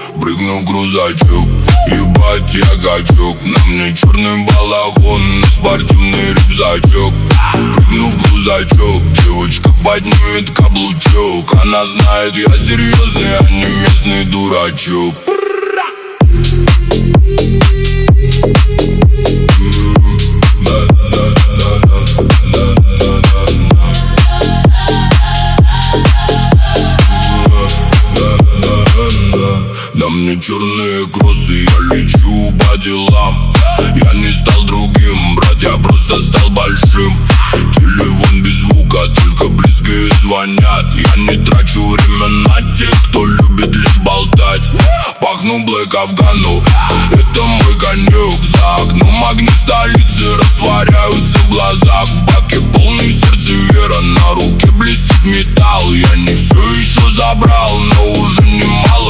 Прыгну в грузачок, ебать я качок. На мне черный балахон, на спортивный рюкзачок. Прыгну в грузачок, девочка поднимет каблучок. Она знает, я серьезный, а не местный дурачок. На мне черные кроссы, я лечу по делам. Я не стал другим, брат, я просто стал большим. Телефон без звука, только близкие звонят. Я не трачу время на тех, кто любит лишь болтать. Пахну блэк Афгану, это мой конек. За окном огни столицы растворяются в глазах. В баке полный сердце вера, на руке блестит металл. Я не все еще забрал, но уже немало.